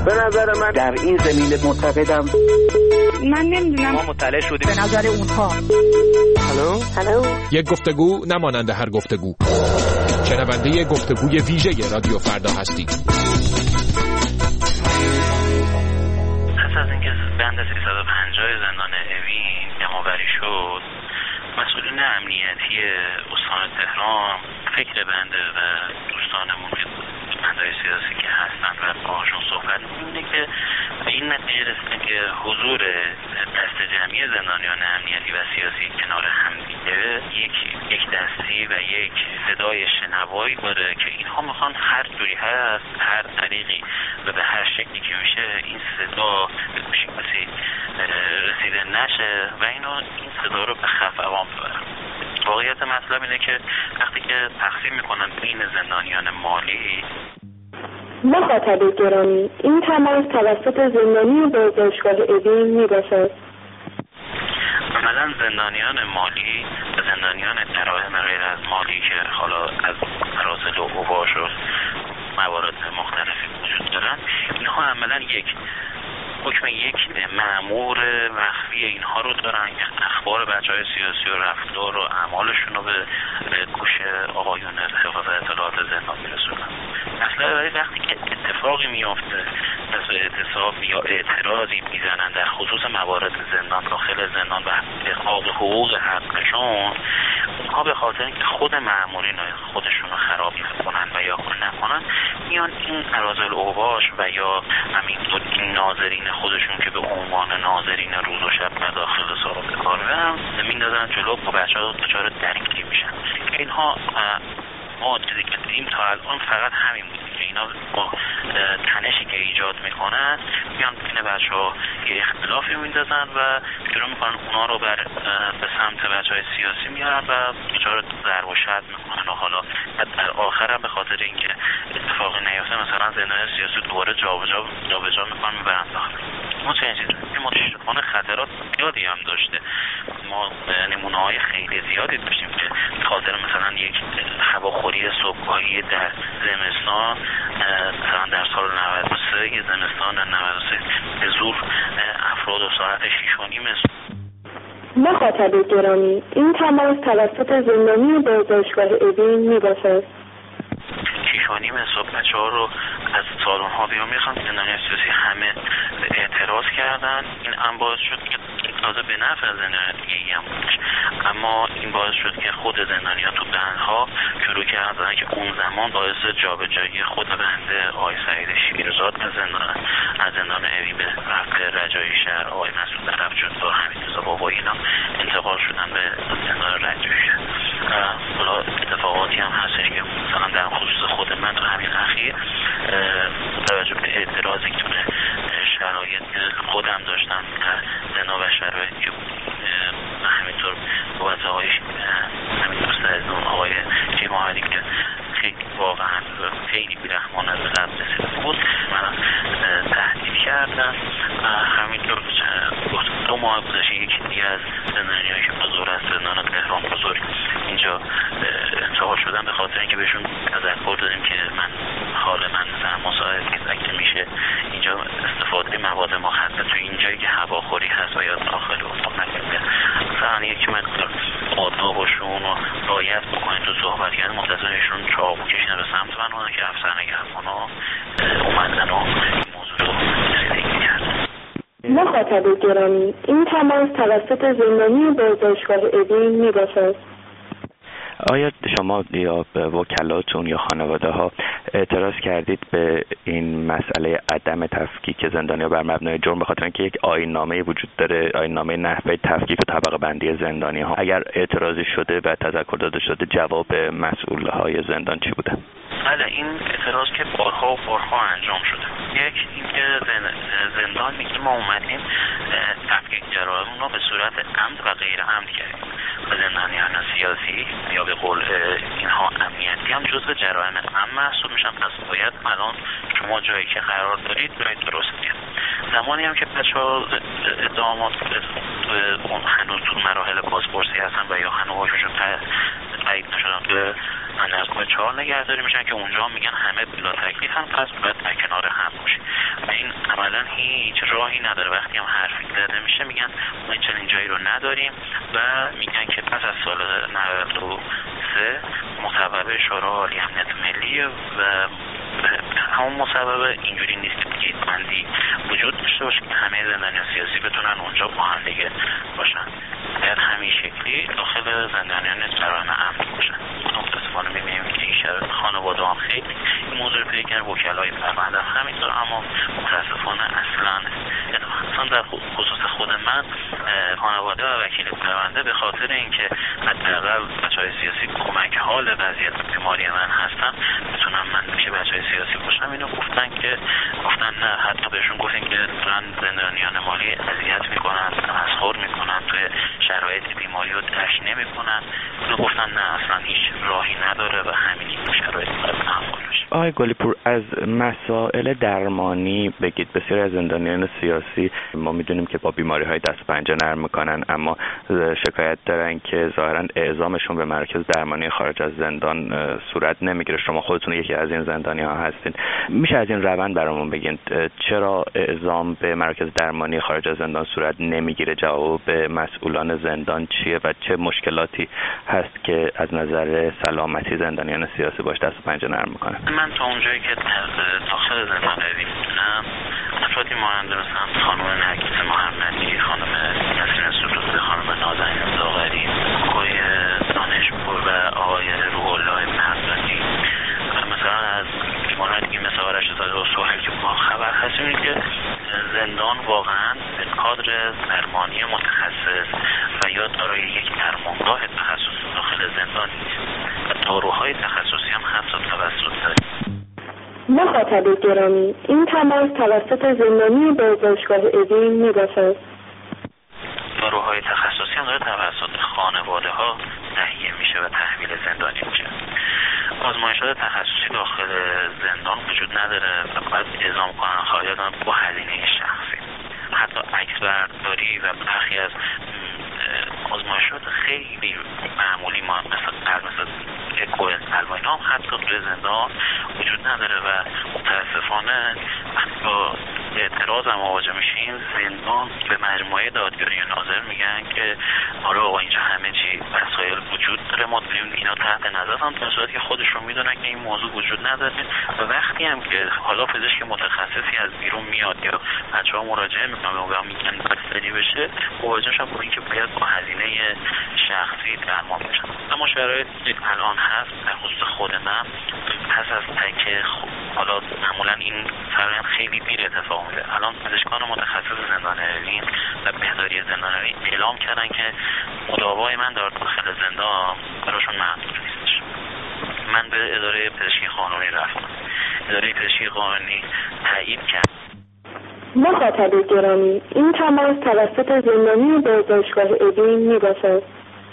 به نظر من در این زمینه معتقدم من نمیدونم، ما مطلع شدیم به نظر اونها. هلو یک گفتگو نمانند هر گفتگو. شنونده گفتگوی ویژه رادیو فردا هستید. پس از اینکه بند 350 زندان اوین جمع‌آوری شد، مسئولین امنیتی استان تهران فکر بنده و دوستانمون که بندهای سیاسی که هستن و باهاشون صحبت می‌کنه که این نتیجه رسیدن که حضور دست جمعی زندانیان امنیتی و سیاسی کنار هم دیگه یک دستی و یک صدای شنوایی داره که اینها میخوان هر جوری هست، هر طریقی و به هر شکلی که میشه این صدا به گوش کسی رسیده نشه و این صدا رو به خف عوام ببرن. واقعیت مطلب اینه که وقتی که تقسیم میکنن بین زندانیان مالی، مخاطب گرامی، این تماس توسط زندانی بازداشتگاه اوین میباشد. عملا زندانیان مالی و زندانیان جرایم غیر از مالی که حالا از مراسل و اوباش و موارد مختلفی وجود دارن، اینها عملا حکم یک مأمور مخفی اینها رو دارن که اخبار بچهای سیاسی و رفتار و اعمالشون رو به گوش آقایون حفاظت اطلاعات زندان میرسونن. اصلا وقتی که اتفاقی میفته، دست اعتصاب یا اعتراضی میزنن در خصوص موارد زندان داخل زندان و احقاق حقوق حقشون، اونها به خاطر اینکه خود مأمورین خودشون رو خراب نکنن و یا نکنن، میان این اراذل اوباش و یا همینطور این ناظرین خودشون که به عنوان ناظرین روز و شب مداخل سابق کار میندازن جلو و بچه‌ها دچار درگیری میشن. اینها ما چیزی که دیدیم تا الان فقط همین بود که اینا با تنشی که ایجاد میکنن میان بین بچه‌ها یه اختلافی میندازن و شروع میکنن اونا رو به سمت بچه‌های سیاسی میارن و دچار ضرب و شتم میکنن و حالا در آخر هم به خاطر اینکه اتفاقی نیفته مثلا زندان سیاسی دوباره جابجا میکنن میبرن داخل. ما چه چیزی متأسفانه خطرات زیادی هم داشته. ما نمونه‌های خیلی زیادی داشتیم که خاطر مثلا یک هواخوری صبحگاهی در زمستان، مثلا در سال 93 یه زمستان 93 به زور افراد و ساعت 6:30 مخاطب گرامی، این تماس توسط زندانی بازداشتگاه اوین میباشد. 6:30 صبح بچه‌ها رو از سالن‌ها بیرون می‌خوان. زندانیان سیاسی همه اعتراض کردن. این هم باعث شد که تازه به نفع زندانیان دیگه‌ای هم بود، اما این باعث شد که خود زندانیان تو بندها شروع کردن که اون زمان باعث جابجایی خود بنده آقای سعید شیرزاد از زندان اوین به رفت رجایی شهر، آقای مسعود رفجود و حمیدرضا بابایی اینا انتقال شدن به زندان رجایی شهر. حالا اتفاقاتی هم هستش که مثلا در خصوص خود من و همین اخیر توجه به اعتراضی که شرایط خودم داشتم زنا و شرایطی که همینطور بابت آقای همینطور سرزون آقای جماعتی که خیلی واقعا خیلی بیرحمانه به قبل رسیده بود، من تهدید کردم. همینطور 2 ماه گذشته یکی دیگه از زندانیایی که بزرگ از زندان تهران بزرگ اینجا انتقال شدن به خاطر اینکه بهشون تذکر دادیم که حال من سرماساعد نیست، اگه میشه اینجا استفاده مواد مخدر تو اینجایی که هواخوری هست و یا داخل اتاق نکنه، مثلا یک مقدار آدابشون رو رعایت بکنید تو صحبت کردن. متأسفانه چاقو کشیدن به سمت من که افسر نگهبانا اومدن و این موضوع رو رسیدگی کردن. مخاطب گرامی، این تماس توسط زندانی بازداشتگاه اوین میباشد. آیا شما یا وکلاتون یا خانواده ها اعتراض کردید به این مسئله عدم تفکیک زندانیان بر مبنای جرم به خاطر اینکه یک آیین‌نامه وجود داره، آیین‌نامه نحوه تفکیک و طبقه بندی زندانی ها؟ اگر اعتراضی شده و تذکر داده شده جواب مسئولهای زندان چی بوده؟ بله، این اعتراض که بارها و بارها انجام شده. یک اینکه زندان میگه ما اومدیم تفکیک جرایم رو به صورت عمد و غیر عمد کردیم و زندانیان سیاسی یا به قول اینها امنیتی هم جزو جرایم عمد محسوب میشن. پس باید الان شما جایی که قرار دارید جای درستیه. زمانی هم که بچه‌ها ادعامات هنوز تو مراحل بازپرسی هستن و یا هنوز هاشون تایید نشدن که بندرگاه 4 نگهداری میشن که اونجا میگن همه بلا تکلیفن، پس باید در کنار هم باشیم و این عملا هیچ راهی نداره. وقتی هم حرفی زده میشه میگن ما چنین جایی رو نداریم و میگن که پس از سال 93 مصوبه شورای عالی امنیت ملی و همون مصوبه اینجوری نیست که بندی وجود داشته باشه که همه زندانیان سیاسی بتونن اونجا با هم دیگه باشن، در همین شکلی داخل زندانیان جرایم امن باشن. متاسفانه می‌بینیم که این شرایط خانواده هم خیلی این موضوع پیدا کردن، وکلای پرونده همینطور، اما متاسفانه اصلا در خصوص خود من خانواده و وکیل پرونده به خاطر اینکه حداقل بچه‌های سیاسی کمک حال وضعیت بیماری من هستن بتونم من میشه بچه‌های سیاسی باشم، اینو گفتن نه، حتی بهشون گفتیم که دارن زندانیان مالی اذیت میکنن، تمسخر میکنن، توی شرایط بیماری رو درک نمیکنن. اینو گفتن نه، اصلا هیچ راهی نداره و همین این شرایط باید تحمل بشه. آقای گلیپور، از مسائل درمانی بگید. بسیاری از زندانیان سیاسی ما میدونیم که با بیماری‌های دست پنجه نرم میکنن، اما شکایت دارن که ظاهراً اعزامشون به مرکز درمانی خارج از زندان صورت نمیگیره. شما خودتون یکی از این زندانی‌ها هستین، میشه از این روند برامون بگین چرا اعزام به مرکز درمانی خارج از زندان صورت نمیگیره؟ جواب مسئولان زندان چیه و چه مشکلاتی هست که از نظر سلامتی زندانیان سیاسی باش دست پنجه نرم میکنه؟ من تا اونجایی که داخل زندان می‌بینم افرادی مانند مثلا خانم نرگس محمدی، خانم نسرین سروده، خانم نازنین زاغری، آقای دانشپور و آقای روح الله مردانی و مثلا از بیماران دیگه مثل آقای رشیدزاده و سهیل که ما خبر هستیم این که زندان واقعا به کادر درمانی متخصص و یا دارای یک درمانگاه تخصصی داخل زندان نیست و داروهای تخصصی هم حتی توسط داره. مخاطب گرامی، این تماس توسط زندانی بازداشتگاه اوین می‌باشد. داروهای تخصصی هم داره توسط خانواده ها تهیه میشه و تحویل زندانی میشه. آزمایشات تخصصی داخل زندان وجود نداره و باید اعزام کنن خارج با هزینه شخصی. حتی عکس برداری و برخی از آزمایشات خیلی معمولی مثل اکو قلب اینا هم حتی توی زندان وجود نداره و متاسفانه با اعتراض هم مواجه میشیم. زندان به مجموعه دادگاری ناظر میگن که آره آقا اینجا همه چی وسایل وجود داره، ما داریم اینا تحت نظر هم، در صورتی که خودشون میدونن که این موضوع وجود نداره و وقتی هم که حالا پزشک متخصصی از بیرون میاد یا بچه‌ها مراجعه میکنن و میگن بستری بشه، مواجه شدن با اینکه باید با هزینه شخصی درمان بشن. اما شرایط الان هست در خصوص خود من پس از تکه حالا معمولا این فرآیند خیلی دیر اتفاق میفته. الان پزشکان متخصص زندان اوین و بهداری زندان اوین اعلام کردن که مداوای من در داخل زندان براشون محدود نیستش. من به اداره پزشکی قانونی رفتم، اداره پزشکی قانونی تایید کرد. مخاطب گرامی، این تماس توسط زندانی بازداشتگاه اوین می‌باشد.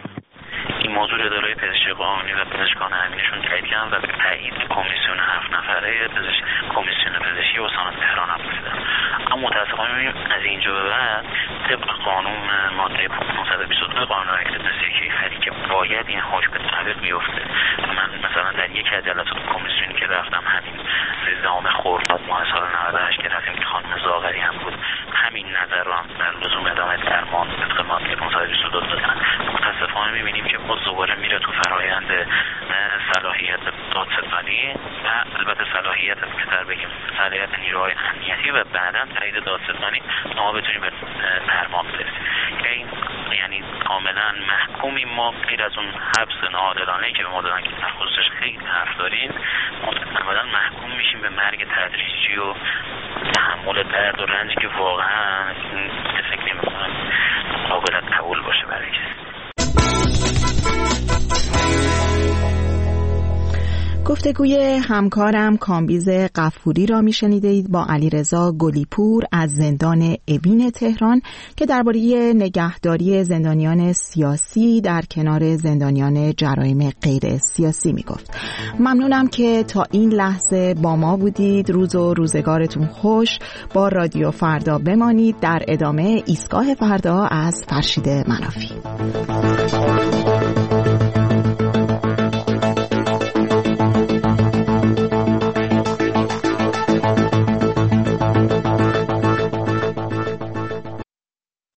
این موضوع اداره پزشکی قانونی و پزشکان امنیشون تایید کردن و به تایید کمیسیون 7 نفره کمیسیون پزشکی استان تهران هم رسیدن. اما متاسفانه می‌بینیم از اینجا به بعد طبق قانون ماده 522 قانون حرکت کیفری که باید این حکم به تعویق بیفته و من مثلا در یک از جلسات کمیسیونی که رفتم همین 13 خرداد ماه سال 98 که رفتیم که خانم زاغری هم بود همین نظر رو هم در لزوم ادامه درمان طبق ماده 522 دادن. متاسفانه می‌بینیم که باز دوباره میره تو فرایند صلاحیت دادستانی و البته صلاحیت بهتر بگیم صلاحیت نیروهای امنیتی و بعداً تایید دادستانی تا ما بتونیم به درمان برسیم. که این یعنی کاملا محکومیم ما غیر از اون حبس ناعادلانه‌ای که به ما دادن که در خصوصش خیلی حرف داریم، کاملا محکوم میشیم به مرگ تدریجی و تحمل درد و رنجی که واقعا فکر نمی‌کنم قابل قبول باشه برای کسی. گفتگوی همکارم کامبیز غفوری را میشنیدید با علیرضا گلیپور از زندان اوین تهران که درباره نگهداری زندانیان سیاسی در کنار زندانیان جرایم غیر سیاسی میگفت. ممنونم که تا این لحظه با ما بودید. روز و روزگارتون خوش. با رادیو فردا بمانید. در ادامه ایستگاه فردا از فرشید منافی.